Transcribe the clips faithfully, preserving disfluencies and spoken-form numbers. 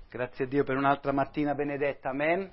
Grazie a Dio per un'altra mattina benedetta, amen.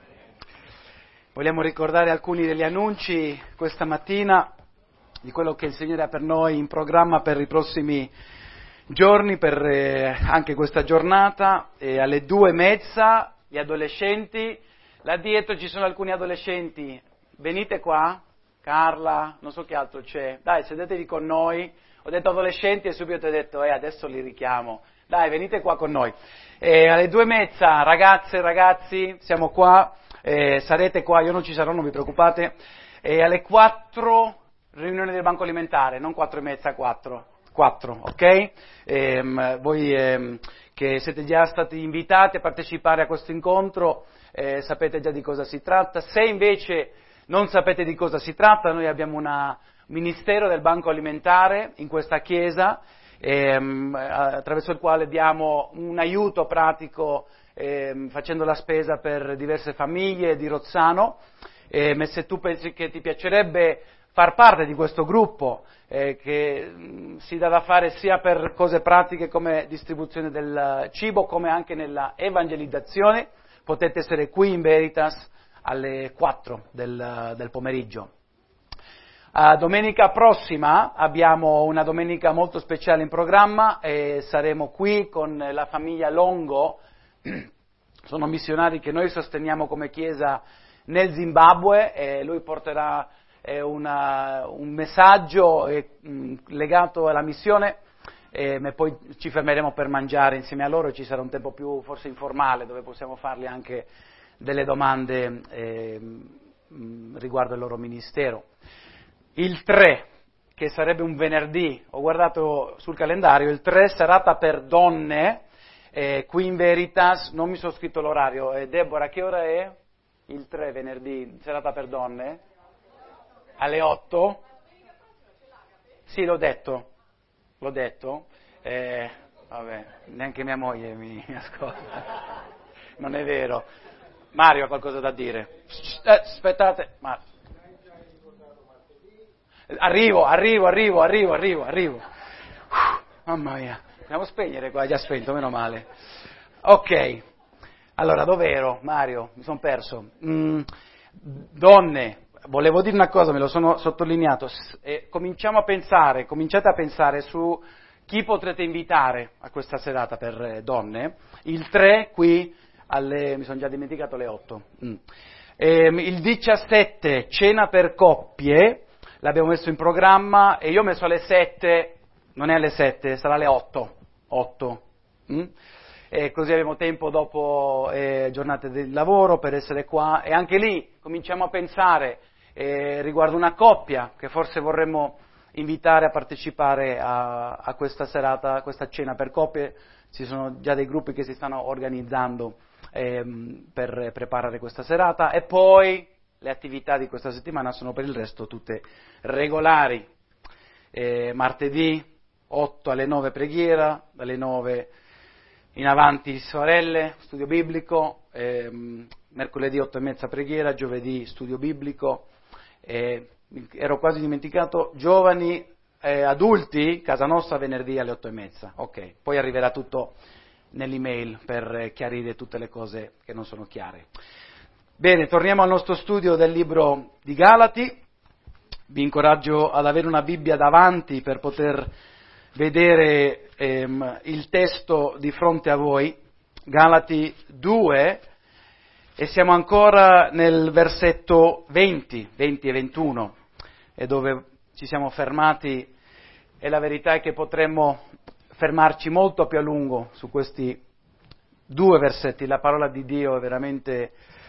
Vogliamo ricordare alcuni degli annunci questa mattina di quello che il Signore ha per noi in programma per i prossimi giorni, per eh, anche questa giornata. E alle due e mezza gli adolescenti, là dietro ci sono alcuni adolescenti, venite qua, Carla, non so che altro c'è, dai sedetevi con noi. Ho detto adolescenti e subito ho detto eh adesso li richiamo, dai venite qua con noi. E alle due e mezza, ragazze e ragazzi, siamo qua, eh, sarete qua, io non ci sarò, non vi preoccupate. E alle quattro, riunione del banco alimentare, non quattro e mezza, quattro, quattro, ok? E, voi eh, che siete già stati invitati a partecipare a questo incontro, eh, sapete già di cosa si tratta. Se invece non sapete di cosa si tratta, noi abbiamo un ministero del banco alimentare in questa chiesa, Ehm, attraverso il quale diamo un aiuto pratico ehm, facendo la spesa per diverse famiglie di Rozzano. Ehm, e se tu pensi che ti piacerebbe far parte di questo gruppo eh, che mh, si dà da fare sia per cose pratiche come distribuzione del cibo come anche nella evangelizzazione, potete essere qui in Veritas alle quattro del, del pomeriggio. Uh, domenica prossima abbiamo una domenica molto speciale in programma e saremo qui con la famiglia Longo. Sono missionari che noi sosteniamo come chiesa nel Zimbabwe e lui porterà eh, una, un messaggio eh, mh, legato alla missione e poi ci fermeremo per mangiare insieme a loro e ci sarà un tempo più forse informale dove possiamo fargli anche delle domande eh, mh, riguardo il loro ministero. Il tre, che sarebbe un venerdì, ho guardato sul calendario, il tre serata per donne, eh, qui in Veritas, non mi sono scritto l'orario, eh, Deborah, che ora è? Il tre venerdì, serata per donne? Alle otto? Sì, l'ho detto, l'ho detto, eh, vabbè, neanche mia moglie mi, mi ascolta, non è vero. Mario ha qualcosa da dire? Eh, aspettate, Mario. Arrivo, arrivo, arrivo, arrivo, arrivo, arrivo. Uh, mamma mia, dobbiamo spegnere qua, già spento, meno male. Ok, allora dove ero? Mario, mi sono perso. Mm, donne, volevo dire una cosa, me lo sono sottolineato. S- eh, cominciamo a pensare, cominciate a pensare su chi potrete invitare a questa serata per eh, donne. Il tre qui alle, mi sono già dimenticato le otto. Mm. Eh, il diciassette, cena per coppie. L'abbiamo messo in programma e io ho messo alle sette, non è alle sette, sarà alle otto, otto. Mm? E così abbiamo tempo dopo eh, giornate di lavoro per essere qua e anche lì cominciamo a pensare eh, riguardo una coppia che forse vorremmo invitare a partecipare a, a questa serata, a questa cena per coppie. Ci sono già dei gruppi che si stanno organizzando ehm, per preparare questa serata e poi le attività di questa settimana sono per il resto tutte regolari. Eh, martedì otto alle nove preghiera, dalle nove in avanti sorelle, studio biblico, eh, mercoledì otto e mezza preghiera, giovedì studio biblico, eh, ero quasi dimenticato, giovani, eh, adulti, casa nostra venerdì alle otto e mezza, ok, poi arriverà tutto nell'email per chiarire tutte le cose che non sono chiare. Bene, torniamo al nostro studio del libro di Galati. Vi incoraggio ad avere una Bibbia davanti per poter vedere ehm, il testo di fronte a voi. Galati due, e siamo ancora nel versetto venti, venti e ventuno, e dove ci siamo fermati, e la verità è che potremmo fermarci molto più a lungo su questi due versetti. La parola di Dio è veramente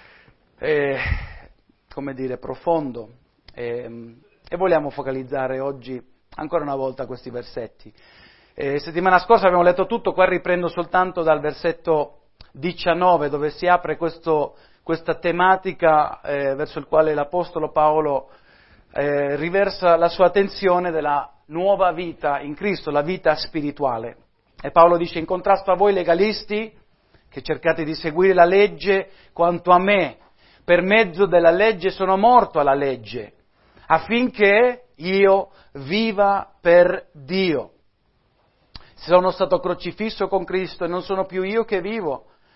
Eh, come dire, profondo eh, e vogliamo focalizzare oggi ancora una volta questi versetti. Eh, settimana scorsa abbiamo letto tutto, qua riprendo soltanto dal versetto diciannove dove si apre questo, questa tematica eh, verso il quale l'Apostolo Paolo eh, riversa la sua attenzione della nuova vita in Cristo, la vita spirituale. E Paolo dice: in contrasto a voi legalisti che cercate di seguire la legge, quanto a me, per mezzo della legge sono morto alla legge, affinché io viva per Dio. Sono stato crocifisso con Cristo e non sono più io che vivo,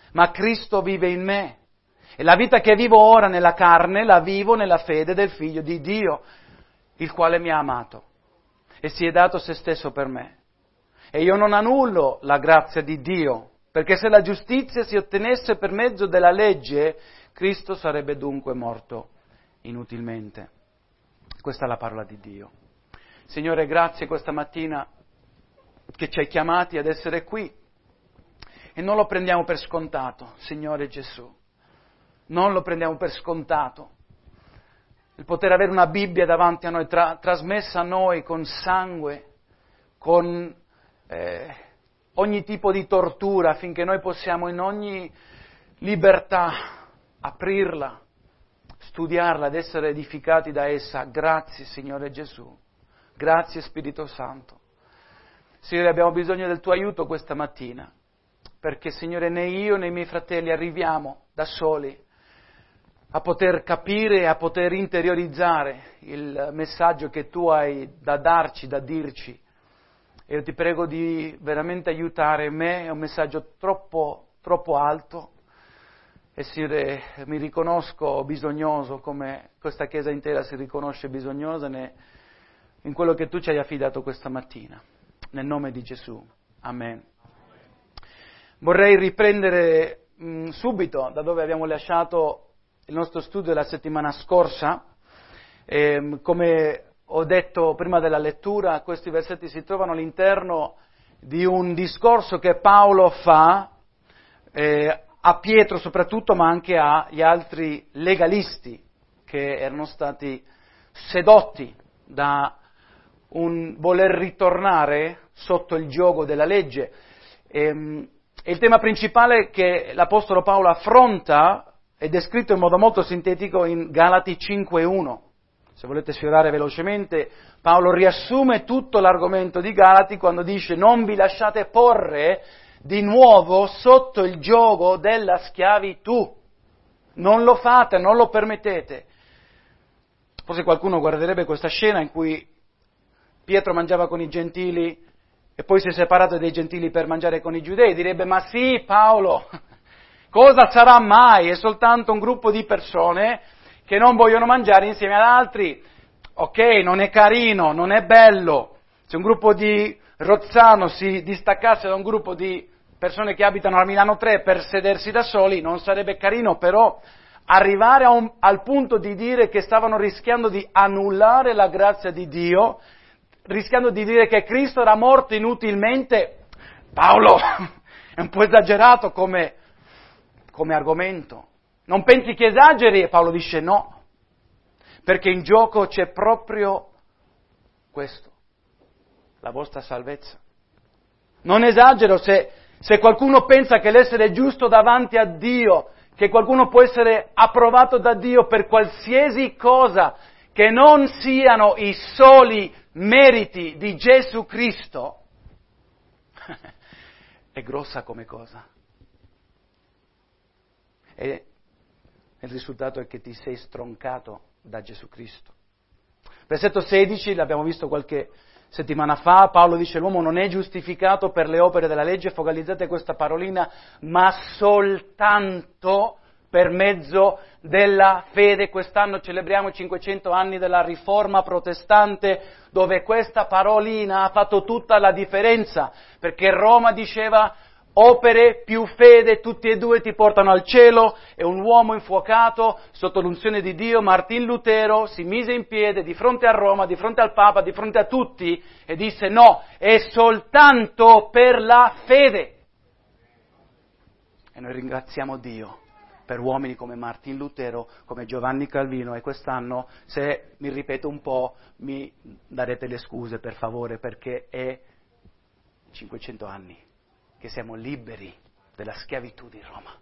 ma Cristo vive in me. E la vita che vivo ora nella carne la vivo nella fede del Figlio di Dio, il quale mi ha amato e si è dato se stesso per me. E io non annullo la grazia di Dio, perché se la giustizia si ottenesse per mezzo della legge, Cristo sarebbe dunque morto inutilmente. Questa è la parola di Dio. Signore, grazie questa mattina che ci hai chiamati ad essere qui e non lo prendiamo per scontato, Signore Gesù. Non lo prendiamo per scontato. Il poter avere una Bibbia davanti a noi, tra, trasmessa a noi con sangue, con eh, ogni tipo di tortura, affinché noi possiamo in ogni libertà aprirla, studiarla ed essere edificati da essa. Grazie, Signore Gesù. Grazie, Spirito Santo. Signore, abbiamo bisogno del tuo aiuto questa mattina, perché, Signore, né io né i miei fratelli arriviamo da soli a poter capire e a poter interiorizzare il messaggio che tu hai da darci, da dirci. E io ti prego di veramente aiutare me, è un messaggio troppo, troppo alto. E Signore, mi riconosco bisognoso, come questa Chiesa intera si riconosce bisognosa in quello che tu ci hai affidato questa mattina. Nel nome di Gesù. Amen. Vorrei riprendere mh, subito da dove abbiamo lasciato il nostro studio della settimana scorsa. E, come ho detto prima della lettura, questi versetti si trovano all'interno di un discorso che Paolo fa eh, a Pietro soprattutto, ma anche agli altri legalisti che erano stati sedotti da un voler ritornare sotto il giogo della legge. E, e il tema principale che l'Apostolo Paolo affronta è descritto in modo molto sintetico in Galati cinque uno. Se volete sfiorare velocemente, Paolo riassume tutto l'argomento di Galati quando dice: non vi lasciate porre di nuovo sotto il giogo della schiavitù. Non lo fate, non lo permettete. Forse qualcuno guarderebbe questa scena in cui Pietro mangiava con i gentili e poi si è separato dai gentili per mangiare con i giudei, direbbe: ma sì, Paolo, cosa sarà mai? È soltanto un gruppo di persone che non vogliono mangiare insieme ad altri. Ok, non è carino, non è bello. Se un gruppo di Rozzano si distaccasse da un gruppo di persone che abitano a Milano tre per sedersi da soli, non sarebbe carino, però arrivare a un, al punto di dire che stavano rischiando di annullare la grazia di Dio, rischiando di dire che Cristo era morto inutilmente, Paolo, è un po' esagerato come, come argomento. Non pensi che esageri? E Paolo dice no, perché in gioco c'è proprio questo, la vostra salvezza. Non esagero se, se qualcuno pensa che l'essere giusto davanti a Dio, che qualcuno può essere approvato da Dio per qualsiasi cosa che non siano i soli meriti di Gesù Cristo, è grossa come cosa. E il risultato è che ti sei stroncato da Gesù Cristo. Versetto sedici, l'abbiamo visto qualche settimana fa, Paolo dice: l'uomo non è giustificato per le opere della legge, focalizzate questa parolina, ma soltanto per mezzo della fede. Quest'anno celebriamo i cinquecento anni della Riforma protestante, dove questa parolina ha fatto tutta la differenza, perché Roma diceva: opere più fede, tutti e due ti portano al cielo. E un uomo infuocato sotto l'unzione di Dio, Martin Lutero, si mise in piedi di fronte a Roma, di fronte al Papa, di fronte a tutti e disse: no, è soltanto per la fede. E noi ringraziamo Dio per uomini come Martin Lutero, come Giovanni Calvino, e quest'anno, se mi ripeto un po', mi darete le scuse per favore, perché è cinquecento anni che siamo liberi della schiavitù di Roma.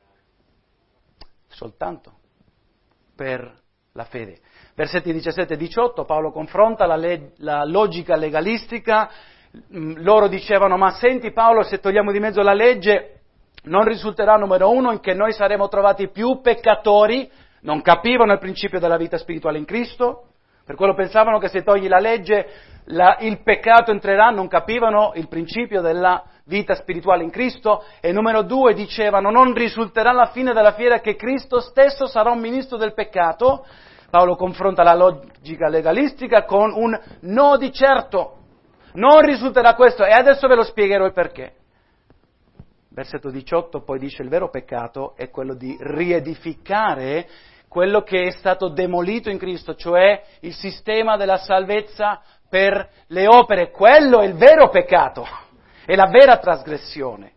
Soltanto per la fede. Versetti diciassette e diciotto, Paolo confronta la, le- la logica legalistica. Loro dicevano: ma senti Paolo, se togliamo di mezzo la legge, non risulterà, numero uno, in che noi saremo trovati più peccatori. Non capivano il principio della vita spirituale in Cristo. Per quello pensavano che se togli la legge la, il peccato entrerà, non capivano il principio della vita spirituale in Cristo. E numero due, dicevano, non risulterà alla fine della fiera che Cristo stesso sarà un ministro del peccato. Paolo confronta la logica legalistica con un no di certo. Non risulterà questo, e adesso ve lo spiegherò il perché. Versetto diciotto poi dice: il vero peccato è quello di riedificare quello che è stato demolito in Cristo, cioè il sistema della salvezza per le opere. Quello è il vero peccato, è la vera trasgressione.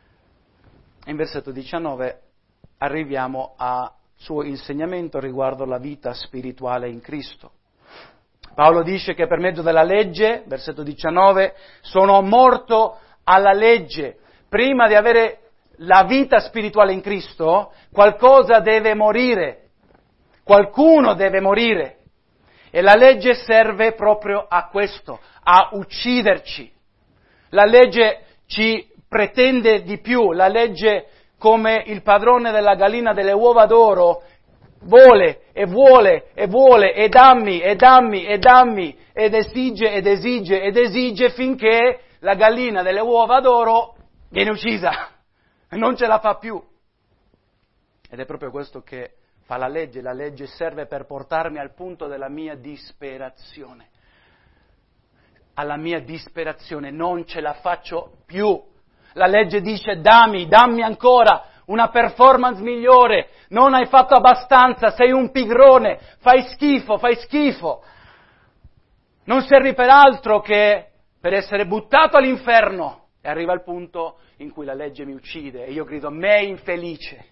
In versetto diciannove arriviamo al suo insegnamento riguardo la vita spirituale in Cristo. Paolo dice che per mezzo della legge, versetto diciannove, sono morto alla legge. Prima di avere la vita spirituale in Cristo, qualcosa deve morire, qualcuno deve morire. E la legge serve proprio a questo, a ucciderci. La legge ci pretende di più, la legge, come il padrone della gallina delle uova d'oro, vuole e vuole e vuole e dammi e dammi e dammi ed esige ed esige ed esige finché la gallina delle uova d'oro viene uccisa, non ce la fa più. Ed è proprio questo che fa la legge. La legge serve per portarmi al punto della mia disperazione. Alla mia disperazione, non ce la faccio più. La legge dice dammi, dammi ancora una performance migliore, non hai fatto abbastanza, sei un pigrone, fai schifo, fai schifo. Non servi per altro che per essere buttato all'inferno. E arriva il punto in cui la legge mi uccide e io grido: me infelice,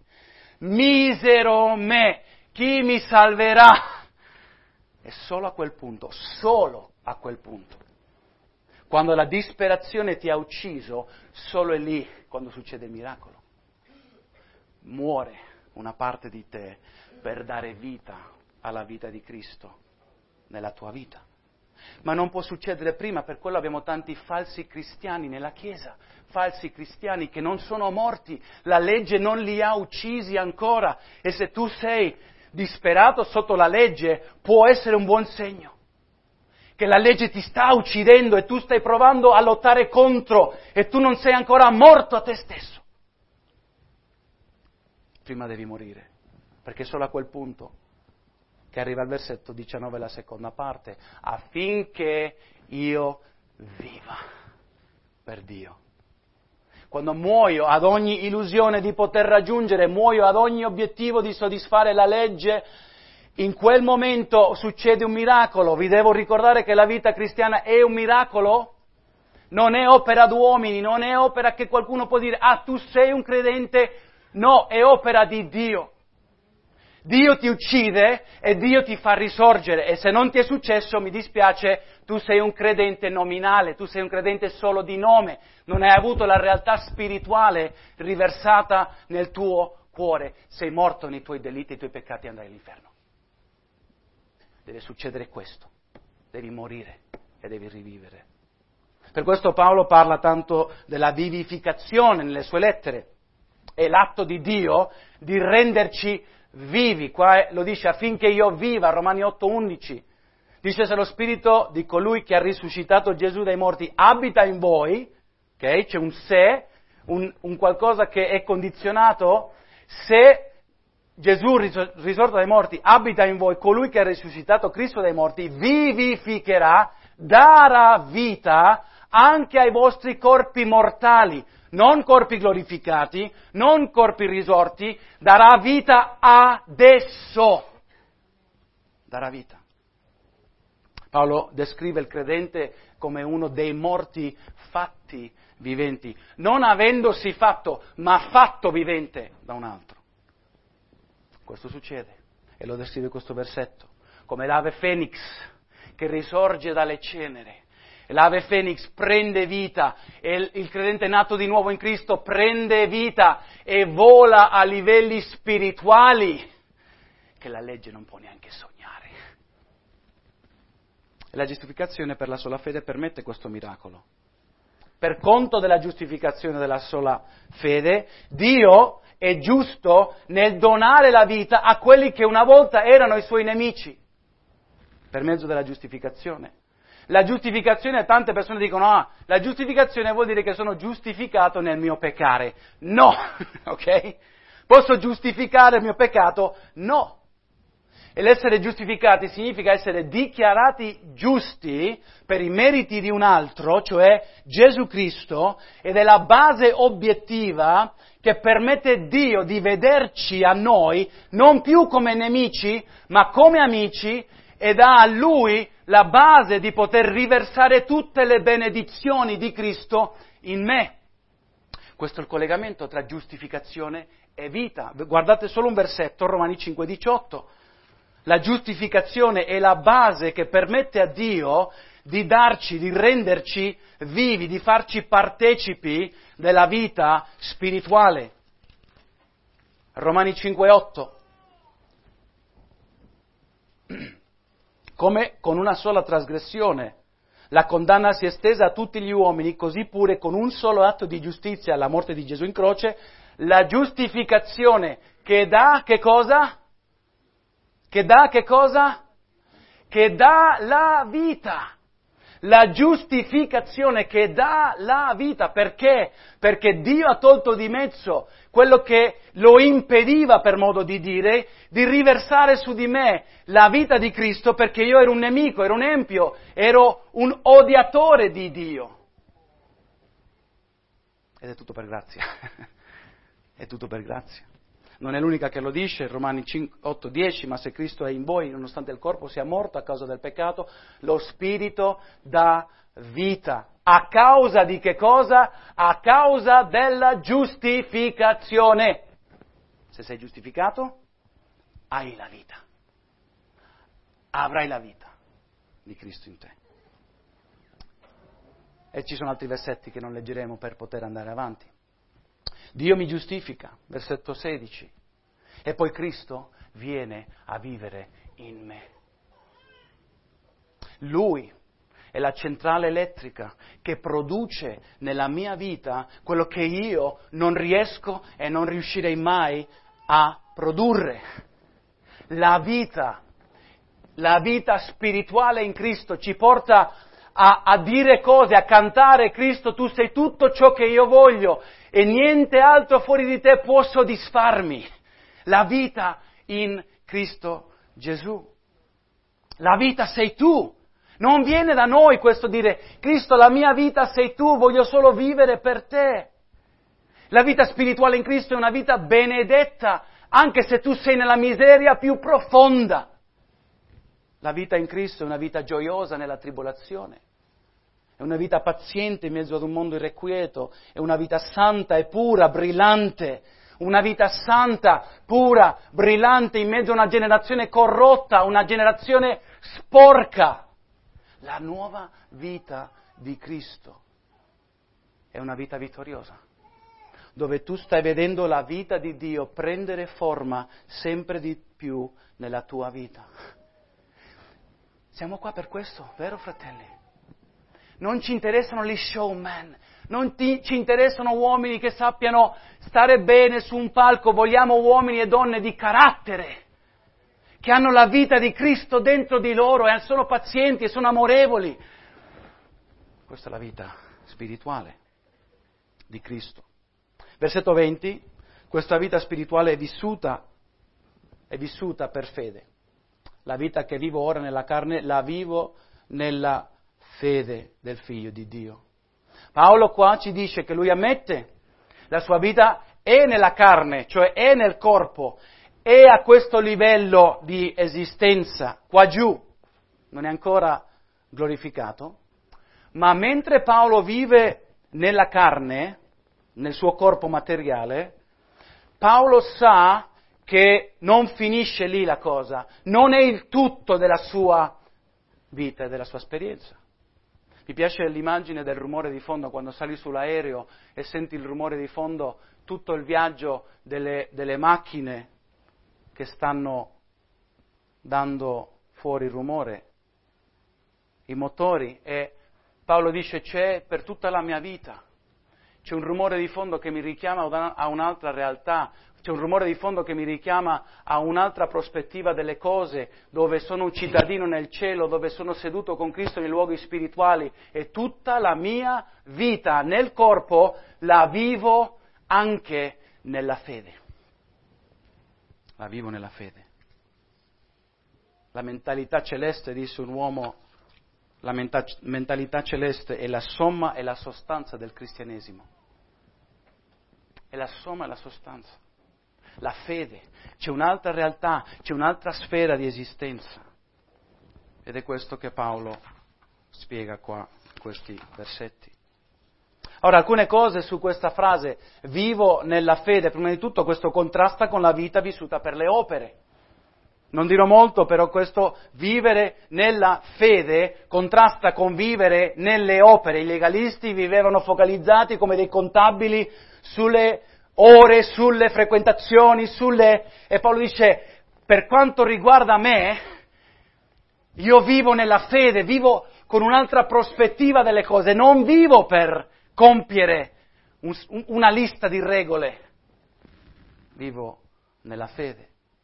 misero me, chi mi salverà? E solo a quel punto, solo a quel punto, quando la disperazione ti ha ucciso, solo è lì quando succede il miracolo. Muore una parte di te per dare vita alla vita di Cristo nella tua vita. Ma non può succedere prima, per quello abbiamo tanti falsi cristiani nella Chiesa, falsi cristiani che non sono morti, la legge non li ha uccisi ancora, e se tu sei disperato sotto la legge può essere un buon segno, che la legge ti sta uccidendo e tu stai provando a lottare contro e tu non sei ancora morto a te stesso. Prima devi morire, perché solo a quel punto, che arriva al versetto diciannove, la seconda parte, affinché io viva per Dio. Quando muoio ad ogni illusione di poter raggiungere, muoio ad ogni obiettivo di soddisfare la legge, in quel momento succede un miracolo. Vi devo ricordare che la vita cristiana è un miracolo, non è opera d'uomini, non è opera che qualcuno può dire: ah, tu sei un credente. No, è opera di Dio. Dio ti uccide e Dio ti fa risorgere, e se non ti è successo, mi dispiace, tu sei un credente nominale, tu sei un credente solo di nome, non hai avuto la realtà spirituale riversata nel tuo cuore, sei morto nei tuoi delitti e i tuoi peccati e andrai all'inferno. Deve succedere questo, devi morire e devi rivivere. Per questo Paolo parla tanto della vivificazione nelle sue lettere. È l'atto di Dio di renderci vivi, qua lo dice affinché io viva, Romani otto undici, dice se lo spirito di colui che ha risuscitato Gesù dai morti abita in voi, ok? C'è un se, un, un qualcosa che è condizionato, se Gesù risorto dai morti abita in voi, colui che ha risuscitato Cristo dai morti vivificherà, darà vita anche ai vostri corpi mortali, non corpi glorificati, non corpi risorti, darà vita adesso. Darà vita. Paolo descrive il credente come uno dei morti fatti viventi, non avendosi fatto, ma fatto vivente da un altro. Questo succede, e lo descrive questo versetto, come l'ave Fenix che risorge dalle ceneri. L'ave Fenix prende vita e il credente nato di nuovo in Cristo prende vita e vola a livelli spirituali che la legge non può neanche sognare. E la giustificazione per la sola fede permette questo miracolo. Per conto della giustificazione della sola fede, Dio è giusto nel donare la vita a quelli che una volta erano i suoi nemici. per mezzo della giustificazione. La giustificazione, tante persone dicono, ah, la giustificazione vuol dire che sono giustificato nel mio peccare. No, ok? Posso giustificare il mio peccato? No. E l'essere giustificati significa essere dichiarati giusti per i meriti di un altro, cioè Gesù Cristo, ed è la base obiettiva che permette Dio di vederci a noi non più come nemici, ma come amici, e dà a Lui la base di poter riversare tutte le benedizioni di Cristo in me. Questo è il collegamento tra giustificazione e vita. Guardate solo un versetto, Romani cinque diciotto. La giustificazione è la base che permette a Dio di darci, di renderci vivi, di farci partecipi della vita spirituale. Romani cinque otto. Come con una sola trasgressione la condanna si è estesa a tutti gli uomini, così pure con un solo atto di giustizia, la morte di Gesù in croce, la giustificazione che dà che cosa? Che dà che cosa? Che dà la vita. La giustificazione che dà la vita. Perché? Perché Dio ha tolto di mezzo quello che lo impediva, per modo di dire, di riversare su di me la vita di Cristo, perché io ero un nemico, ero un empio, ero un odiatore di Dio. Ed è tutto per grazia. È tutto per grazia. Non è l'unica che lo dice, Romani otto dieci, ma se Cristo è in voi, nonostante il corpo sia morto a causa del peccato, lo Spirito dà vita. A causa di che cosa? A causa della giustificazione. Se sei giustificato, hai la vita. Avrai la vita di Cristo in te. E ci sono altri versetti che non leggeremo per poter andare avanti. Dio mi giustifica, versetto sedici, e poi Cristo viene a vivere in me. Lui è la centrale elettrica che produce nella mia vita quello che io non riesco e non riuscirei mai a produrre. La vita, la vita spirituale in Cristo ci porta a, a dire cose, a cantare: Cristo, tu sei tutto ciò che io voglio e niente altro fuori di te può soddisfarmi. La vita in Cristo Gesù. La vita sei tu. Non viene da noi questo dire: Cristo, la mia vita sei tu, voglio solo vivere per te. La vita spirituale in Cristo è una vita benedetta, anche se tu sei nella miseria più profonda. La vita in Cristo è una vita gioiosa nella tribolazione. È una vita paziente in mezzo ad un mondo irrequieto, è una vita santa e pura, brillante, una vita santa, pura, brillante in mezzo a una generazione corrotta, una generazione sporca. La nuova vita di Cristo è una vita vittoriosa, dove tu stai vedendo la vita di Dio prendere forma sempre di più nella tua vita. Siamo qua per questo, vero fratelli? Non ci interessano gli showman, non ti, ci interessano uomini che sappiano stare bene su un palco, vogliamo uomini e donne di carattere, che hanno la vita di Cristo dentro di loro e sono pazienti e sono amorevoli. Questa è la vita spirituale di Cristo. Versetto venti, questa vita spirituale è vissuta, è vissuta per fede. La vita che vivo ora nella carne la vivo nella fede del Figlio di Dio. Paolo qua ci dice che lui ammette la sua vita è nella carne, cioè è nel corpo, è a questo livello di esistenza, qua giù, non è ancora glorificato, ma mentre Paolo vive nella carne, nel suo corpo materiale, Paolo sa che non finisce lì la cosa, non è il tutto della sua vita e della sua esperienza. Mi piace l'immagine del rumore di fondo quando sali sull'aereo e senti il rumore di fondo, tutto il viaggio delle, delle macchine che stanno dando fuori il rumore, i motori, e Paolo dice: c'è per tutta la mia vita, c'è un rumore di fondo che mi richiama a un'altra realtà, c'è un rumore di fondo che mi richiama a un'altra prospettiva delle cose, dove sono un cittadino nel cielo, dove sono seduto con Cristo nei luoghi spirituali e tutta la mia vita nel corpo la vivo anche nella fede. La vivo nella fede. La mentalità celeste, disse un uomo, la menta- mentalità celeste è la somma e la sostanza del cristianesimo. È la somma e la sostanza. La fede, c'è un'altra realtà, c'è un'altra sfera di esistenza. Ed è questo che Paolo spiega qua, in questi versetti. Ora, alcune cose su questa frase, vivo nella fede, prima di tutto questo contrasta con la vita vissuta per le opere. Non dirò molto, però questo vivere nella fede contrasta con vivere nelle opere. I legalisti vivevano focalizzati come dei contabili sulle ore, sulle frequentazioni, sulle... E Paolo dice, per quanto riguarda me, io vivo nella fede, vivo con un'altra prospettiva delle cose, non vivo per compiere un, una lista di regole, vivo nella fede.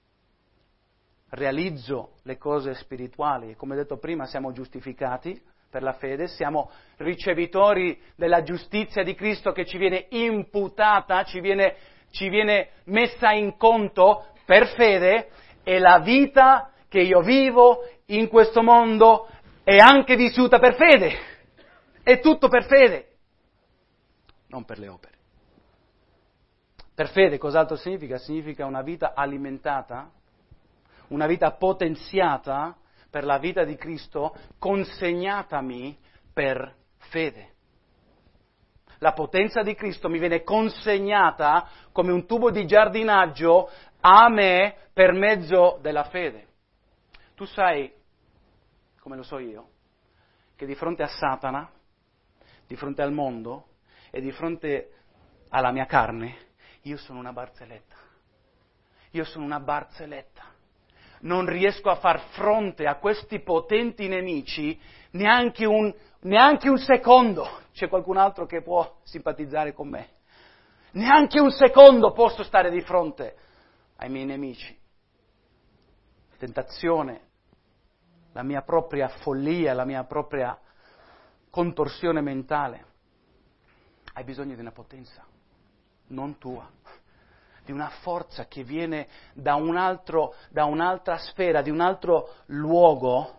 Realizzo le cose spirituali e come detto prima siamo giustificati per la fede, siamo ricevitori della giustizia di Cristo che ci viene imputata, ci viene, ci viene messa in conto per fede e la vita che io vivo in questo mondo è anche vissuta per fede, è tutto per fede, non per le opere. Per fede cos'altro significa? Significa una vita alimentata, una vita potenziata per la vita di Cristo, consegnatami per fede. La potenza di Cristo mi viene consegnata come un tubo di giardinaggio a me per mezzo della fede. Tu sai, come lo so io, che di fronte a Satana, di fronte al mondo e di fronte alla mia carne, io sono una barzelletta. Io sono una barzelletta. Non riesco a far fronte a questi potenti nemici neanche un, neanche un secondo. C'è qualcun altro che può simpatizzare con me? Neanche un secondo posso stare di fronte ai miei nemici. La tentazione, la mia propria follia, la mia propria contorsione mentale. Hai bisogno di una potenza, non tua. Di una forza che viene da un altro, da un'altra sfera, di un altro luogo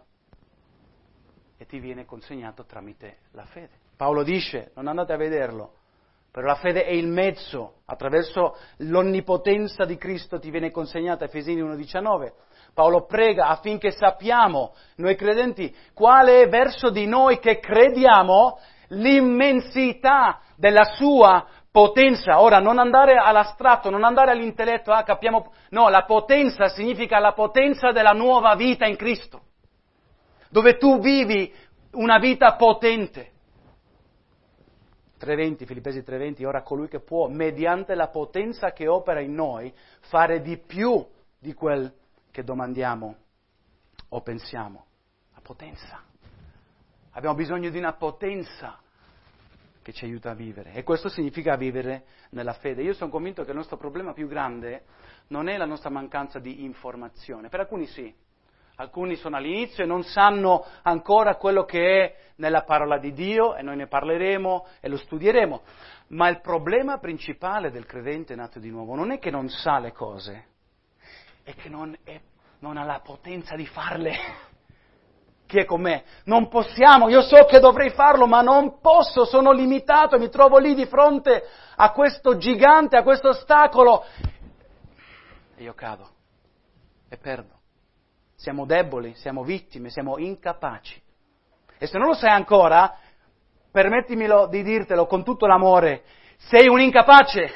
e ti viene consegnato tramite la fede. Paolo dice, non andate a vederlo, però la fede è il mezzo, attraverso l'onnipotenza di Cristo ti viene consegnata, Efesini uno diciannove. Paolo prega affinché sappiamo, noi credenti, quale è verso di noi che crediamo l'immensità della sua potenza. Ora, non andare all'astratto, non andare all'intelletto, ah, capiamo... No, la potenza significa la potenza della nuova vita in Cristo, dove tu vivi una vita potente. tre venti, Filippesi tre venti, ora colui che può, mediante la potenza che opera in noi, fare di più di quel che domandiamo o pensiamo. La potenza. Abbiamo bisogno di una potenza che ci aiuta a vivere. E questo significa vivere nella fede. Io sono convinto che il nostro problema più grande non è la nostra mancanza di informazione. Per alcuni sì. Alcuni sono all'inizio e non sanno ancora quello che è nella parola di Dio, e noi ne parleremo e lo studieremo. Ma il problema principale del credente nato di nuovo non è che non sa le cose, è che non, è, non ha la potenza di farle. Chi è con me? Non possiamo, io so che dovrei farlo, ma non posso, sono limitato, mi trovo lì di fronte a questo gigante, a questo ostacolo, e io cado e perdo. Siamo deboli, siamo vittime, siamo incapaci. E se non lo sai ancora, permettimelo di dirtelo con tutto l'amore, sei un incapace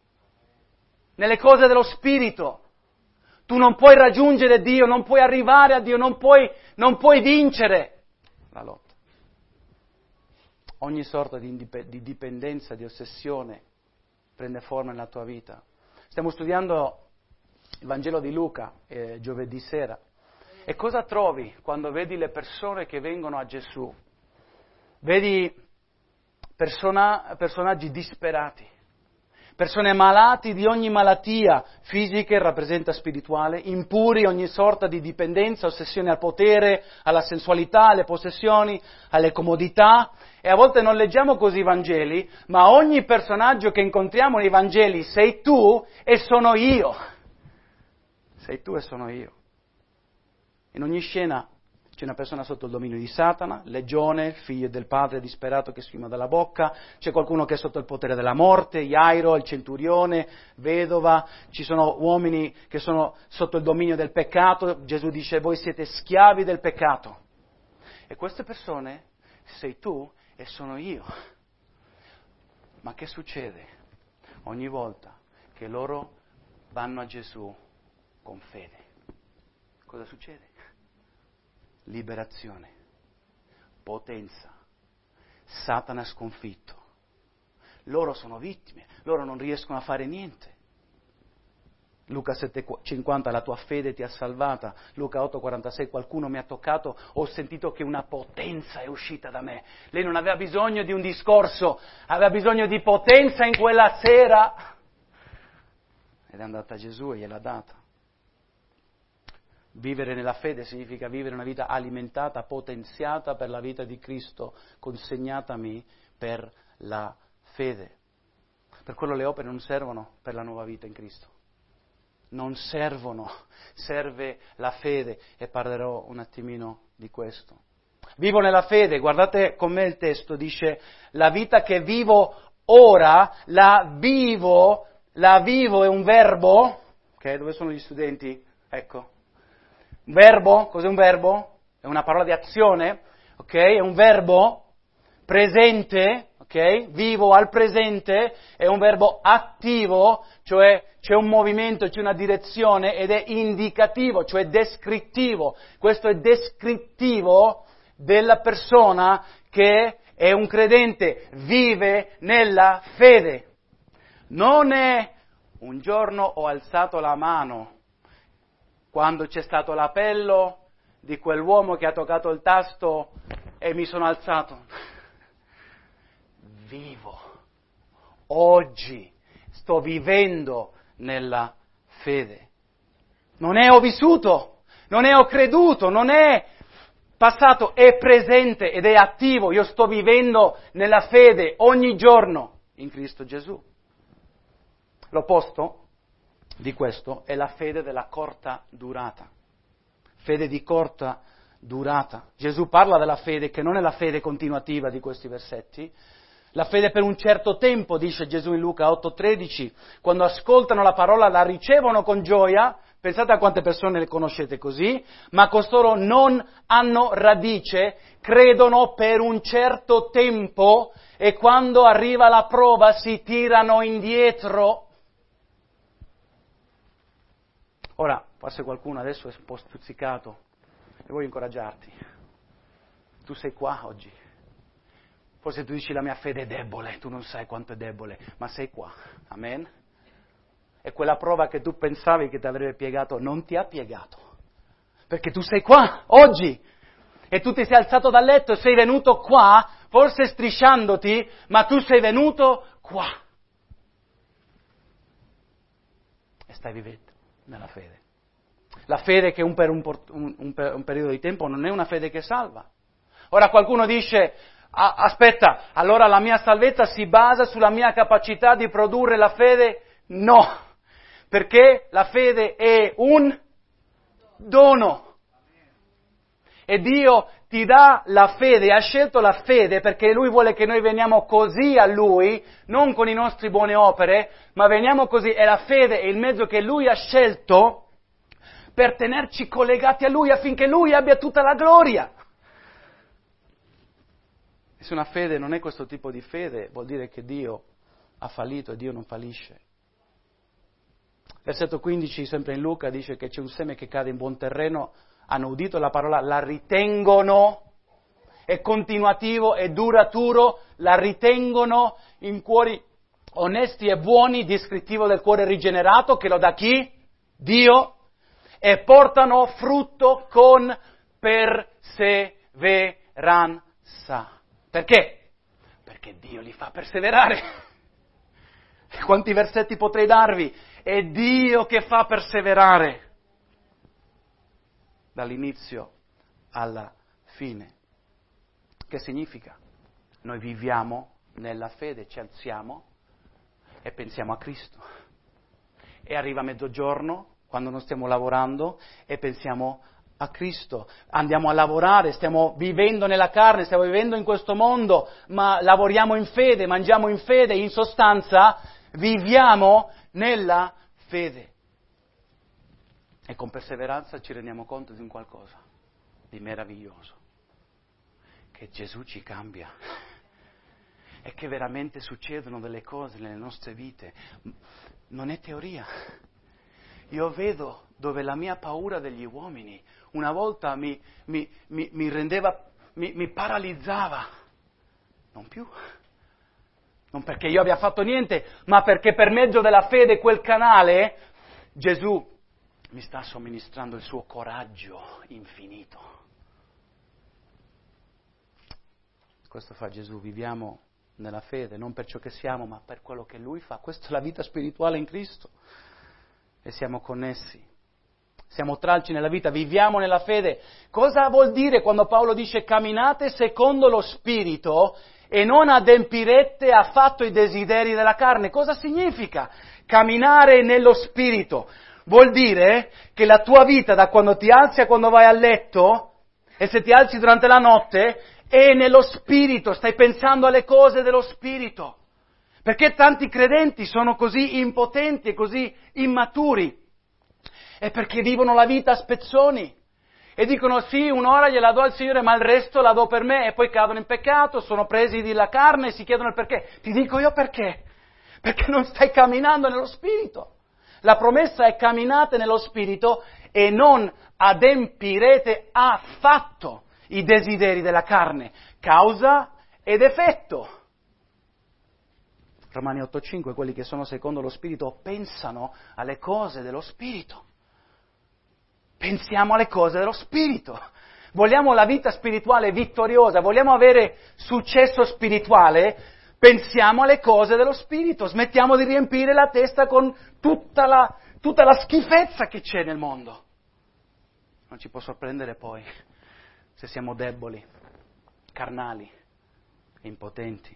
nelle cose dello Spirito. Tu non puoi raggiungere Dio, non puoi arrivare a Dio, non puoi, non puoi vincere la lotta. Ogni sorta di, indip- di dipendenza, di ossessione prende forma nella tua vita. Stiamo studiando il Vangelo di Luca eh, giovedì sera. E cosa trovi quando vedi le persone che vengono a Gesù? Vedi persona, personaggi disperati, persone malati di ogni malattia, fisiche rappresenta spirituale, impuri ogni sorta di dipendenza, ossessione al potere, alla sensualità, alle possessioni, alle comodità. E a volte non leggiamo così i Vangeli, ma ogni personaggio che incontriamo nei Vangeli sei tu e sono io. Sei tu e sono io. In ogni scena c'è una persona sotto il dominio di Satana, legione, figlio del padre disperato che schiuma dalla bocca, c'è qualcuno che è sotto il potere della morte, Jairo, il centurione, vedova, ci sono uomini che sono sotto il dominio del peccato, Gesù dice voi siete schiavi del peccato. E queste persone sei tu e sono io. Ma che succede? Ogni volta che loro vanno a Gesù con fede, cosa succede? Liberazione, potenza, Satana sconfitto. Loro sono vittime, loro non riescono a fare niente. Luca sette cinquanta, la tua fede ti ha salvata. Luca otto quarantasei, qualcuno mi ha toccato, ho sentito che una potenza è uscita da me. Lei non aveva bisogno di un discorso, aveva bisogno di potenza in quella sera. Ed è andata a Gesù e gliel'ha data. Vivere nella fede significa vivere una vita alimentata, potenziata per la vita di Cristo, consegnatami per la fede. Per quello le opere non servono per la nuova vita in Cristo. Non servono, serve la fede e parlerò un attimino di questo. Vivo nella fede, guardate con me il testo, dice la vita che vivo ora, la vivo, la vivo è un verbo, ok? Dove sono gli studenti? Ecco. Un verbo, cos'è un verbo? È una parola di azione, ok? È un verbo presente, ok? Vivo al presente, è un verbo attivo, cioè c'è un movimento, c'è una direzione ed è indicativo, cioè descrittivo. Questo è descrittivo della persona che è un credente, vive nella fede. Non è un giorno ho alzato la mano quando c'è stato l'appello di quell'uomo che ha toccato il tasto e mi sono alzato. Vivo. Oggi sto vivendo nella fede. Non è ho vissuto, non è ho creduto, non è passato, è presente ed è attivo. Io sto vivendo nella fede ogni giorno in Cristo Gesù. L'opposto di questo è la fede della corta durata. Fede di corta durata. Gesù parla della fede che non è la fede continuativa di questi versetti. La fede per un certo tempo, dice Gesù in Luca otto tredici, quando ascoltano la parola la ricevono con gioia. Pensate a quante persone le conoscete così, ma costoro non hanno radice, credono per un certo tempo e quando arriva la prova si tirano indietro. Ora, forse qualcuno adesso è un po' stuzzicato e voglio incoraggiarti. Tu sei qua oggi. Forse tu dici la mia fede è debole, tu non sai quanto è debole, ma sei qua. Amen? E quella prova che tu pensavi che ti avrebbe piegato non ti ha piegato. Perché tu sei qua oggi e tu ti sei alzato dal letto e sei venuto qua, forse strisciandoti, ma tu sei venuto qua. E stai vivendo nella fede. La fede che un per un, un, un, per un periodo di tempo non è una fede che salva. Ora qualcuno dice, ah, aspetta, allora la mia salvezza si basa sulla mia capacità di produrre la fede? No, perché la fede è un dono. E Dio ti dà la fede, ha scelto la fede perché Lui vuole che noi veniamo così a Lui, non con le nostre buone opere, ma veniamo così, e la fede è il mezzo che Lui ha scelto per tenerci collegati a Lui affinché Lui abbia tutta la gloria. E se una fede non è questo tipo di fede, vuol dire che Dio ha fallito e Dio non fallisce. Versetto quindici, sempre in Luca, dice che c'è un seme che cade in buon terreno, hanno udito la parola, la ritengono, è continuativo, è duraturo, la ritengono in cuori onesti e buoni, descrittivo del cuore rigenerato, che lo dà chi? Dio, e portano frutto con perseveranza. Perché? Perché Dio li fa perseverare. Quanti versetti potrei darvi? È Dio che fa perseverare. Dall'inizio alla fine. Che significa? Noi viviamo nella fede, ci alziamo e pensiamo a Cristo. E arriva mezzogiorno, quando non stiamo lavorando, e pensiamo a Cristo. Andiamo a lavorare, stiamo vivendo nella carne, stiamo vivendo in questo mondo, ma lavoriamo in fede, mangiamo in fede, in sostanza viviamo nella fede. E con perseveranza ci rendiamo conto di un qualcosa di meraviglioso, che Gesù ci cambia e che veramente succedono delle cose nelle nostre vite. Non è teoria. Io vedo dove la mia paura degli uomini una volta mi, mi, mi, mi rendeva, mi, mi paralizzava. Non più. Non perché io abbia fatto niente, ma perché per mezzo della fede quel canale Gesù mi sta somministrando il suo coraggio infinito. Questo fa Gesù, viviamo nella fede, non per ciò che siamo, ma per quello che Lui fa. Questa è la vita spirituale in Cristo. E siamo connessi. Siamo tralci nella vita, viviamo nella fede. Cosa vuol dire quando Paolo dice camminate secondo lo Spirito e non adempirete affatto i desideri della carne? Cosa significa camminare nello Spirito? Vuol dire che la tua vita da quando ti alzi a quando vai a letto, e se ti alzi durante la notte, è nello Spirito, stai pensando alle cose dello Spirito. Perché tanti credenti sono così impotenti e così immaturi? È perché vivono la vita a spezzoni e dicono sì, un'ora gliela do al Signore, ma il resto la do per me, e poi cadono in peccato, sono presi dalla carne e si chiedono il perché. Ti dico io perché? Perché non stai camminando nello Spirito. La promessa è camminate nello Spirito e non adempirete affatto i desideri della carne, causa ed effetto. Romani otto cinque, quelli che sono secondo lo Spirito pensano alle cose dello Spirito. Pensiamo alle cose dello Spirito. Vogliamo la vita spirituale vittoriosa, vogliamo avere successo spirituale, pensiamo alle cose dello Spirito, smettiamo di riempire la testa con tutta la, tutta la schifezza che c'è nel mondo. Non ci può sorprendere poi se siamo deboli, carnali, impotenti.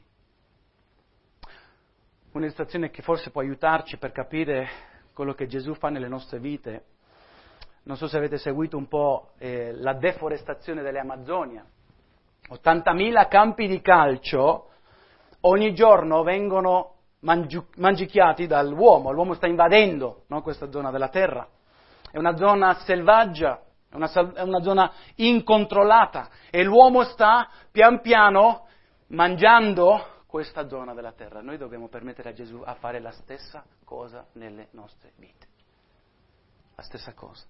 Un'illustrazione che forse può aiutarci per capire quello che Gesù fa nelle nostre vite. Non so se avete seguito un po' eh, la deforestazione delle Amazzonie. ottantamila campi di calcio ogni giorno vengono mangi- mangichiati dall'uomo. L'uomo sta invadendo, no, questa zona della terra. È una zona selvaggia, è una, è una zona incontrollata e l'uomo sta pian piano mangiando questa zona della terra. Noi dobbiamo permettere a Gesù a fare la stessa cosa nelle nostre vite. La stessa cosa.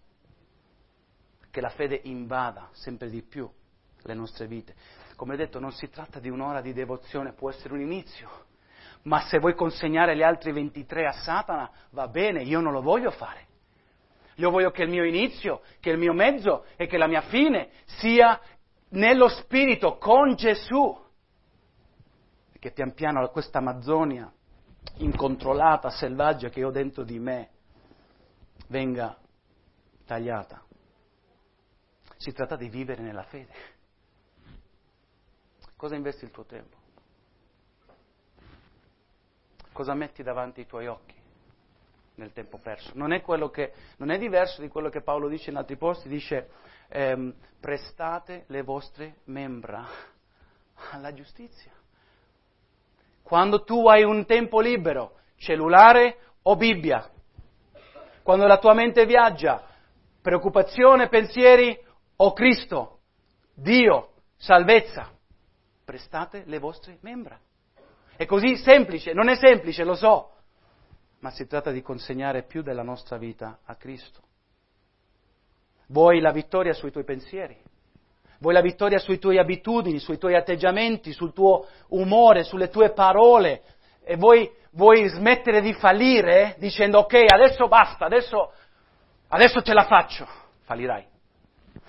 Che la fede invada sempre di più le nostre vite. Come detto, non si tratta di un'ora di devozione, può essere un inizio, ma se vuoi consegnare gli altri ventitré a Satana, va bene, io non lo voglio fare. Io voglio che il mio inizio, che il mio mezzo e che la mia fine sia nello Spirito, con Gesù. E che pian piano questa Amazzonia incontrollata, selvaggia che ho dentro di me, venga tagliata. Si tratta di vivere nella fede. Cosa investi il tuo tempo? Cosa metti davanti ai tuoi occhi nel tempo perso? Non è, quello che, non è diverso di quello che Paolo dice in altri posti, dice ehm, prestate le vostre membra alla giustizia. Quando tu hai un tempo libero, cellulare o Bibbia, quando la tua mente viaggia, preoccupazione, pensieri o Cristo, Dio, salvezza, prestate le vostre membra. È così semplice, non è semplice, lo so, ma si tratta di consegnare più della nostra vita a Cristo. Vuoi la vittoria sui tuoi pensieri? Vuoi la vittoria sui tuoi abitudini, sui tuoi atteggiamenti, sul tuo umore, sulle tue parole? E vuoi, vuoi smettere di fallire dicendo ok, adesso basta, adesso, adesso ce la faccio? Fallirai.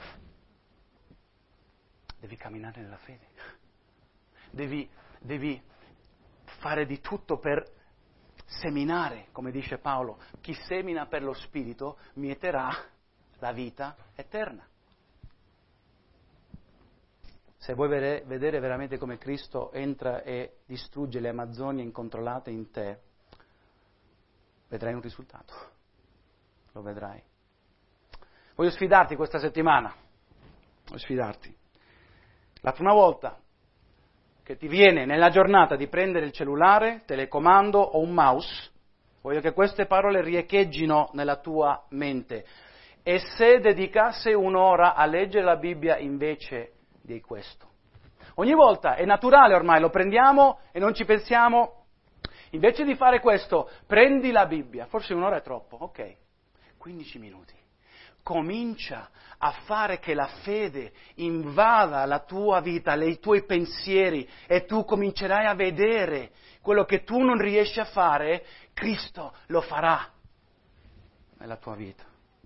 Devi camminare nella fede. Devi, devi fare di tutto per seminare, come dice Paolo, chi semina per lo Spirito mieterà la vita eterna. Se vuoi vedere veramente come Cristo entra e distrugge le Amazzonie incontrollate in te, vedrai un risultato, lo vedrai. Voglio sfidarti questa settimana, voglio sfidarti. La prima volta che ti viene nella giornata di prendere il cellulare, telecomando o un mouse, voglio che queste parole riecheggiano nella tua mente. E se dedicasse un'ora a leggere la Bibbia invece di questo? Ogni volta, è naturale ormai, lo prendiamo e non ci pensiamo. Invece di fare questo, prendi la Bibbia, forse un'ora è troppo, ok, quindici minuti. Comincia a fare che la fede invada la tua vita, i tuoi pensieri, e tu comincerai a vedere quello che tu non riesci a fare, Cristo lo farà nella tua vita.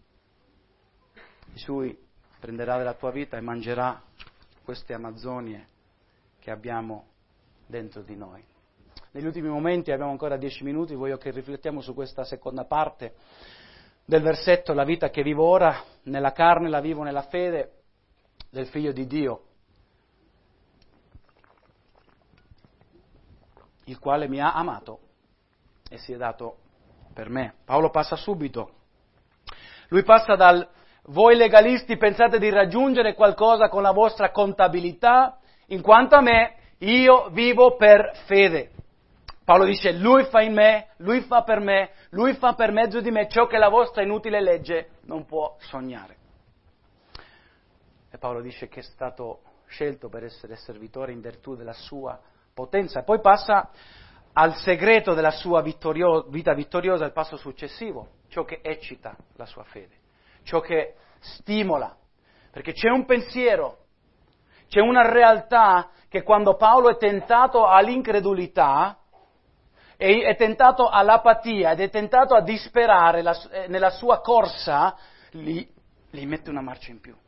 Gesù prenderà della tua vita e mangerà queste Amazzonie che abbiamo dentro di noi. Negli ultimi momenti, abbiamo ancora dieci minuti, voglio che riflettiamo su questa seconda parte del versetto: la vita che vivo ora nella carne la vivo nella fede del Figlio di Dio, il quale mi ha amato e si è dato per me. Paolo passa subito. Lui passa dal voi legalisti pensate di raggiungere qualcosa con la vostra contabilità, in quanto a me io vivo per fede. Paolo dice, lui fa in me, lui fa per me, lui fa per mezzo di me ciò che la vostra inutile legge non può sognare. E Paolo dice che è stato scelto per essere servitore in virtù della sua potenza. E poi passa al segreto della sua vittorio- vita vittoriosa, il passo successivo, ciò che eccita la sua fede, ciò che stimola. Perché c'è un pensiero, c'è una realtà che quando Paolo è tentato all'incredulità, è tentato all'apatia ed è tentato a disperare la, eh, nella sua corsa, gli, gli mette una marcia in più.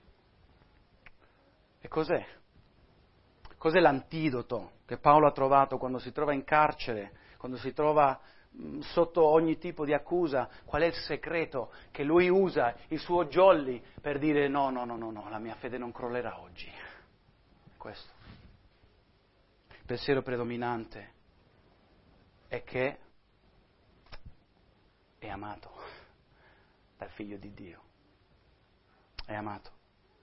E cos'è? Cos'è l'antidoto che Paolo ha trovato quando si trova in carcere, quando si trova mh, sotto ogni tipo di accusa? Qual è il segreto che lui usa, il suo jolly, per dire no, no, no, no, no, la mia fede non crollerà oggi? Questo. Il pensiero predominante è che è amato dal Figlio di Dio, è amato.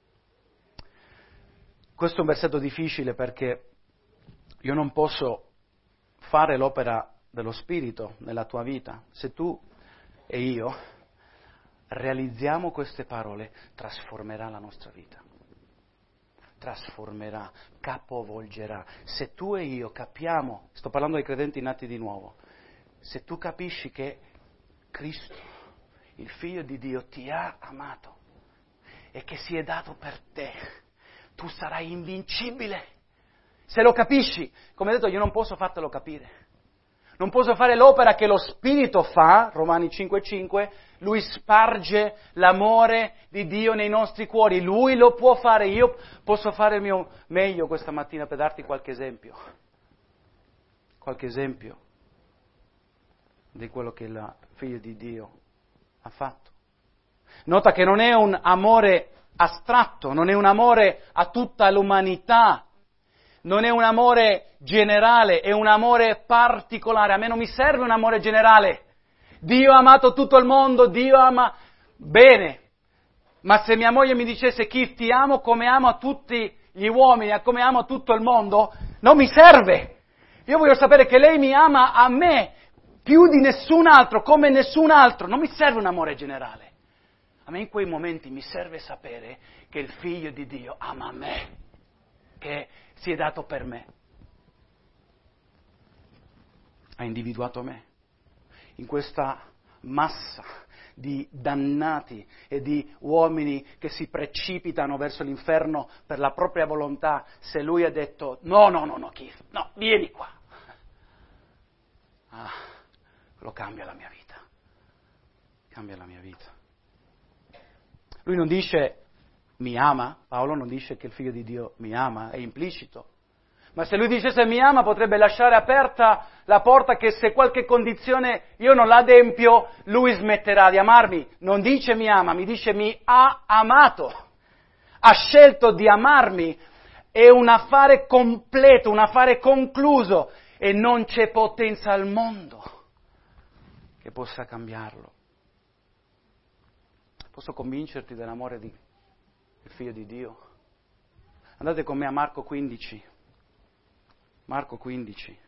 Questo è un versetto difficile perché io non posso fare l'opera dello Spirito nella tua vita. Se tu e io realizziamo queste parole, trasformerà la nostra vita. Trasformerà, capovolgerà. Se tu e io capiamo, sto parlando dei credenti nati di nuovo, se tu capisci che Cristo, il Figlio di Dio, ti ha amato e che si è dato per te, tu sarai invincibile. Se lo capisci, come ho detto, io non posso fartelo capire. Non posso fare l'opera che lo Spirito fa, Romani cinque cinque, Lui sparge l'amore di Dio nei nostri cuori, Lui lo può fare, io posso fare il mio meglio questa mattina per darti qualche esempio, qualche esempio di quello che il Figlio di Dio ha fatto. Nota che non è un amore astratto, non è un amore a tutta l'umanità, non è un amore generale, è un amore particolare. A me non mi serve un amore generale. Dio ha amato tutto il mondo, Dio ama bene. Ma se mia moglie mi dicesse chi ti amo come amo a tutti gli uomini, a come amo a tutto il mondo, non mi serve. Io voglio sapere che lei mi ama a me più di nessun altro, come nessun altro. Non mi serve un amore generale. A me in quei momenti mi serve sapere che il Figlio di Dio ama me, che si è dato per me. Ha individuato me in questa massa di dannati e di uomini che si precipitano verso l'inferno per la propria volontà. Se lui ha detto no, no, no, no, Keith, no, vieni qua. Ah, lo cambia la mia vita. Cambia la mia vita. Lui non dice mi ama, Paolo non dice che il Figlio di Dio mi ama, è implicito. Ma se lui dicesse mi ama potrebbe lasciare aperta la porta che se qualche condizione io non la adempio, lui smetterà di amarmi. Non dice mi ama, mi dice mi ha amato. Ha scelto di amarmi. È un affare completo, un affare concluso e non c'è potenza al mondo che possa cambiarlo. Posso convincerti dell'amore di, del Figlio di Dio? Andate con me a Marco quindici. Marco quindici.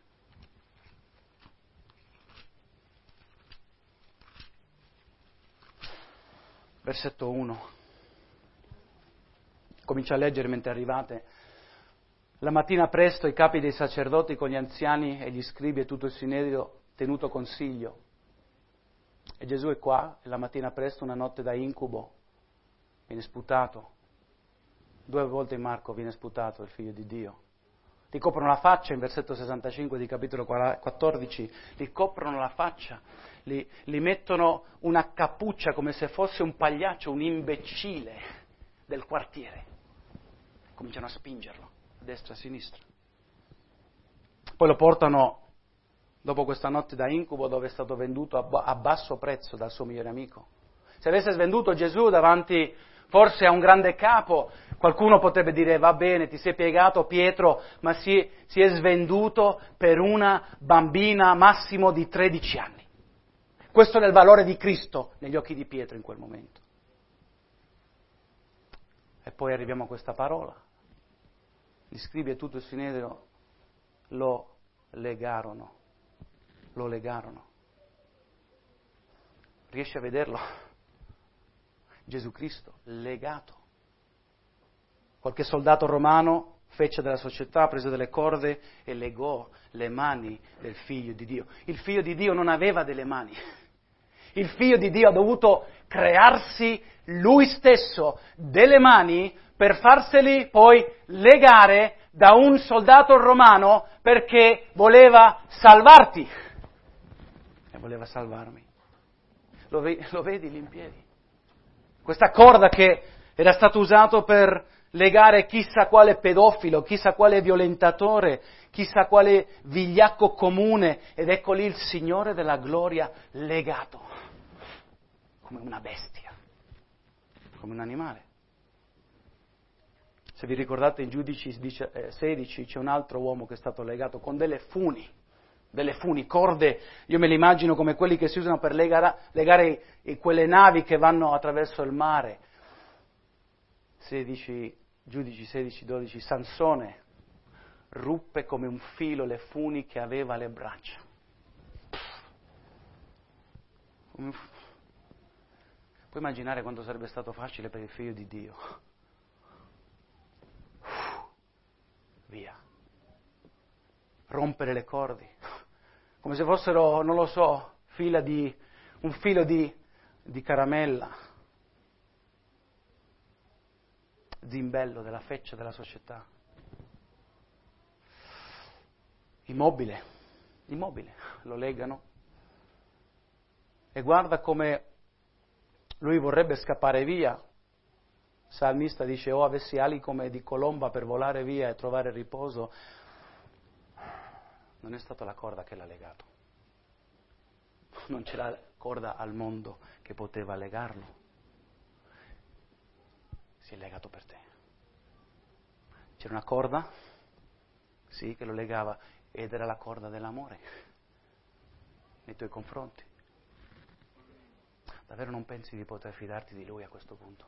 Versetto uno. Comincio a leggere mentre arrivate. La mattina presto i capi dei sacerdoti con gli anziani e gli scribi e tutto il sinedrio tenuto consiglio. E Gesù è qua, e la mattina presto, una notte da incubo, viene sputato. Due volte in Marco viene sputato il Figlio di Dio. Gli coprono la faccia, in versetto sessantacinque di capitolo quattordici, gli coprono la faccia, gli, gli mettono una cappuccia come se fosse un pagliaccio, un imbecille del quartiere. Cominciano a spingerlo, a destra e a sinistra. Poi lo portano, dopo questa notte da incubo, dove è stato venduto a, a basso prezzo dal suo migliore amico. Se avesse svenduto Gesù davanti forse a un grande capo, qualcuno potrebbe dire va bene, ti sei piegato Pietro, ma si, si è svenduto per una bambina massimo di tredici anni. Questo è il valore di Cristo negli occhi di Pietro in quel momento. E poi arriviamo a questa parola. Gli scribi e tutto il sinedrio lo legarono. Lo legarono. Riesci a vederlo? Gesù Cristo legato. Qualche soldato romano fece della società, prese delle corde e legò le mani del Figlio di Dio. Il Figlio di Dio non aveva delle mani. Il Figlio di Dio ha dovuto crearsi lui stesso delle mani per farseli poi legare da un soldato romano perché voleva salvarti. E voleva salvarmi. Lo, ve- lo vedi lì in piedi? Questa corda che era stata usata per legare chissà quale pedofilo, chissà quale violentatore, chissà quale vigliacco comune, ed ecco lì il Signore della gloria legato, come una bestia, come un animale. Se vi ricordate in Giudici sedici c'è un altro uomo che è stato legato con delle funi, delle funi, corde, io me le immagino come quelli che si usano per legare, legare quelle navi che vanno attraverso il mare. sedici, Giudici sedici dodici, Sansone ruppe come un filo le funi che aveva alle braccia. Puoi immaginare quanto sarebbe stato facile per il Figlio di Dio? Via. Rompere le cordi, come se fossero, non lo so, fila di, un filo di, di caramella, zimbello della feccia della società. Immobile, immobile, lo legano. E guarda come lui vorrebbe scappare via. Il salmista dice, oh, avessi ali come di colomba per volare via e trovare riposo. Non è stata la corda che l'ha legato. Non c'è la corda al mondo che poteva legarlo. Si è legato per te. C'era una corda, sì, che lo legava, ed era la corda dell'amore nei tuoi confronti. Davvero non pensi di poter fidarti di Lui a questo punto?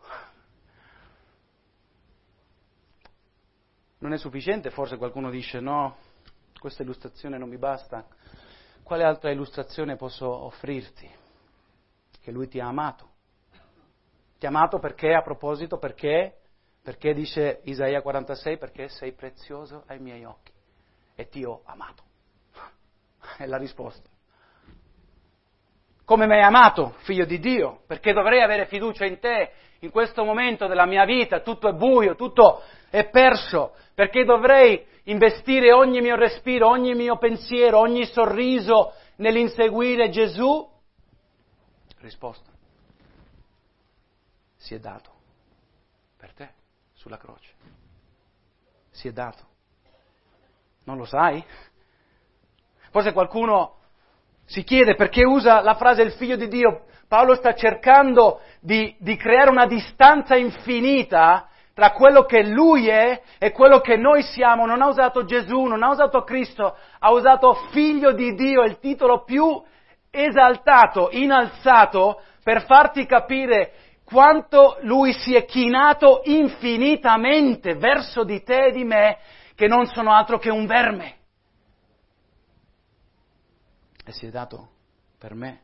Non è sufficiente? Forse qualcuno dice no, questa illustrazione non mi basta. Quale altra illustrazione posso offrirti? Che Lui ti ha amato. Ti ha amato perché, a proposito, perché? Perché dice Isaia quarantasei, perché sei prezioso ai miei occhi e ti ho amato. È la risposta. Come mi hai amato, figlio di Dio? Perché dovrei avere fiducia in te in questo momento della mia vita, tutto è buio, tutto è perso, perché dovrei investire ogni mio respiro, ogni mio pensiero, ogni sorriso nell'inseguire Gesù? Risposta. Si è dato per te sulla croce. Si è dato. Non lo sai? Forse qualcuno si chiede perché usa la frase il figlio di Dio. Paolo sta cercando di, di creare una distanza infinita tra quello che lui è e quello che noi siamo. Non ha usato Gesù, non ha usato Cristo, ha usato figlio di Dio, il titolo più esaltato, innalzato, per farti capire quanto lui si è chinato infinitamente verso di te e di me, che non sono altro che un verme. E si è dato per me.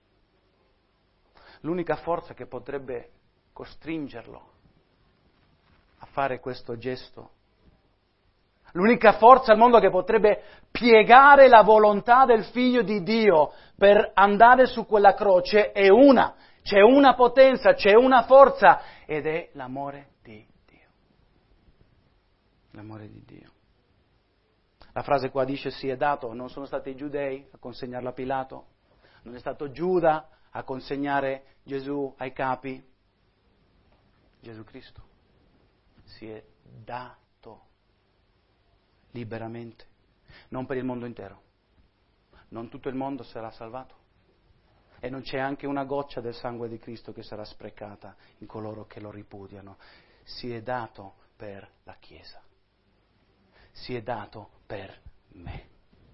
L'unica forza che potrebbe costringerlo a fare questo gesto, l'unica forza al mondo che potrebbe piegare la volontà del Figlio di Dio per andare su quella croce è una, c'è una potenza, c'è una forza, ed è l'amore di Dio. L'amore di Dio. La frase qua dice si è dato, non sono stati i giudei a consegnarlo a Pilato, non è stato Giuda a consegnare Gesù ai capi, Gesù Cristo si è dato liberamente, non per il mondo intero, non tutto il mondo sarà salvato e non c'è anche una goccia del sangue di Cristo che sarà sprecata in coloro che lo ripudiano, si è dato per la Chiesa, si è dato per me.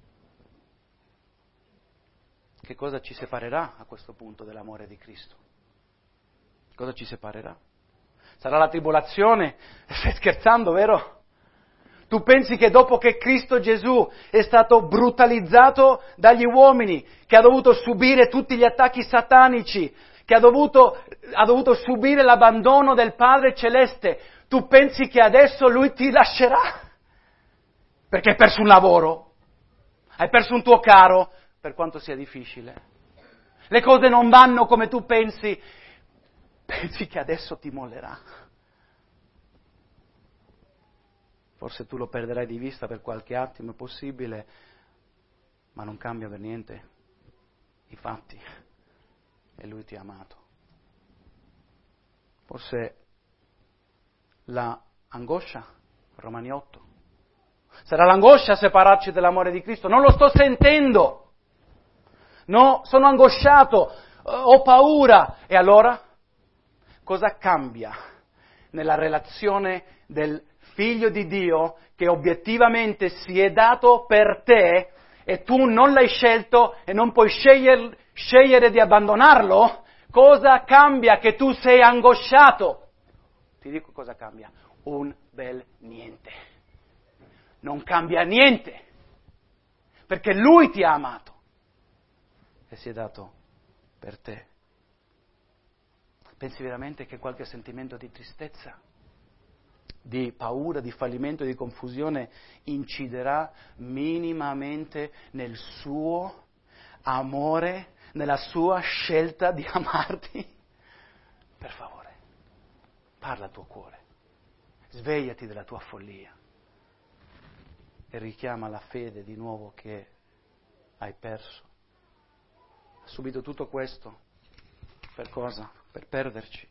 Che cosa ci separerà a questo punto dell'amore di Cristo? Cosa ci separerà? Sarà la tribolazione? Stai scherzando, vero? Tu pensi che dopo che Cristo Gesù è stato brutalizzato dagli uomini, che ha dovuto subire tutti gli attacchi satanici, che ha dovuto, ha dovuto subire l'abbandono del Padre Celeste, tu pensi che adesso Lui ti lascerà? Perché hai perso un lavoro, hai perso un tuo caro, per quanto sia difficile. Le cose non vanno come tu pensi, pensi che adesso ti mollerà. Forse tu lo perderai di vista per qualche attimo, è possibile, ma non cambia per niente i fatti. E Lui ti ha amato. Forse la angoscia, Romani otto. Sarà l'angoscia separarci dall'amore di Cristo? Non lo sto sentendo. No, sono angosciato, ho paura. E allora? Cosa cambia nella relazione del Figlio di Dio che obiettivamente si è dato per te e tu non l'hai scelto e non puoi scegliere, scegliere di abbandonarlo? Cosa cambia che tu sei angosciato? Ti dico cosa cambia. Un bel niente. Non cambia niente. Perché Lui ti ha amato e si è dato per te. Pensi veramente che qualche sentimento di tristezza, di paura, di fallimento, di confusione inciderà minimamente nel suo amore, nella sua scelta di amarti? Per favore, parla al tuo cuore, svegliati dalla tua follia e richiama la fede di nuovo che hai perso. Ha subito tutto questo per cosa? Per perderci.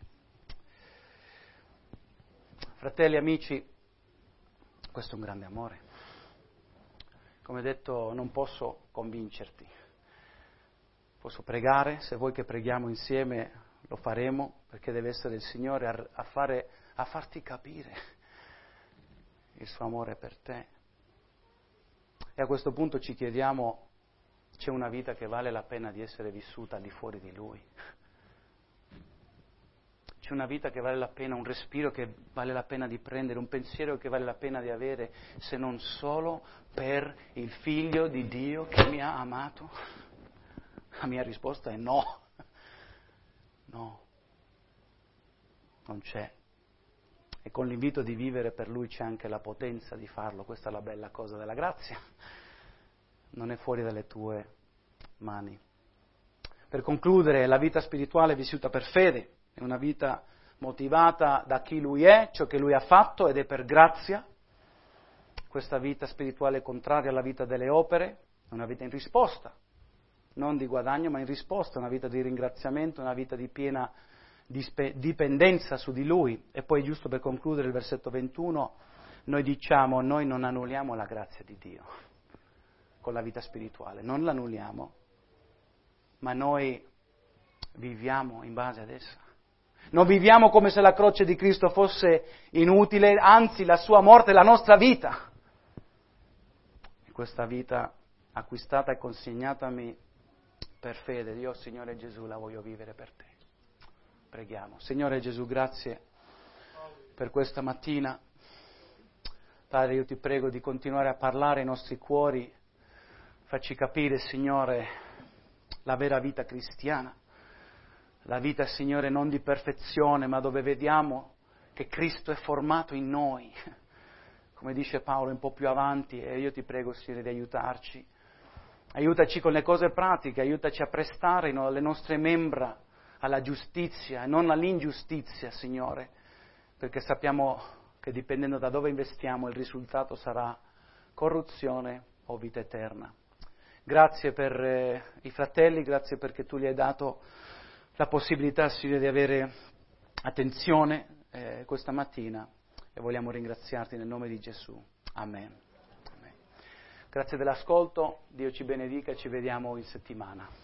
Fratelli, amici, questo è un grande amore. Come detto, non posso convincerti. Posso pregare, se vuoi che preghiamo insieme lo faremo, perché deve essere il Signore a, a, fare, a farti capire il suo amore per te. E a questo punto ci chiediamo, c'è una vita che vale la pena di essere vissuta al di fuori di Lui? C'è una vita che vale la pena, un respiro che vale la pena di prendere, un pensiero che vale la pena di avere, se non solo per il Figlio di Dio che mi ha amato? La mia risposta è no. No. Non c'è. E con l'invito di vivere per Lui c'è anche la potenza di farlo. Questa è la bella cosa della grazia. Non è fuori dalle tue mani. Per concludere, la vita spirituale vissuta per fede è una vita motivata da chi Lui è, ciò che Lui ha fatto, ed è per grazia. Questa vita spirituale è contraria alla vita delle opere, è una vita in risposta, non di guadagno, ma in risposta, una vita di ringraziamento, una vita di piena dispe- dipendenza su di Lui. E poi, giusto per concludere, il versetto ventuno, noi diciamo, noi non annulliamo la grazia di Dio con la vita spirituale, non l'annulliamo, ma noi viviamo in base ad essa. Non viviamo come se la croce di Cristo fosse inutile, anzi la sua morte è la nostra vita. E questa vita acquistata e consegnatami per fede, io Signore Gesù la voglio vivere per te. Preghiamo. Signore Gesù, grazie per questa mattina. Padre, io ti prego di continuare a parlare ai nostri cuori, facci capire, Signore, la vera vita cristiana. La vita, Signore, non di perfezione, ma dove vediamo che Cristo è formato in noi. Come dice Paolo un po' più avanti, e io ti prego, Signore, di aiutarci. Aiutaci con le cose pratiche, aiutaci a prestare le nostre membra alla giustizia e non all'ingiustizia, Signore, perché sappiamo che dipendendo da dove investiamo il risultato sarà corruzione o vita eterna. Grazie per eh, i fratelli, grazie perché tu gli hai dato la possibilità, Signore, di avere attenzione eh, questa mattina e vogliamo ringraziarti nel nome di Gesù. Amen. Amen. Grazie dell'ascolto, Dio ci benedica e ci vediamo in settimana.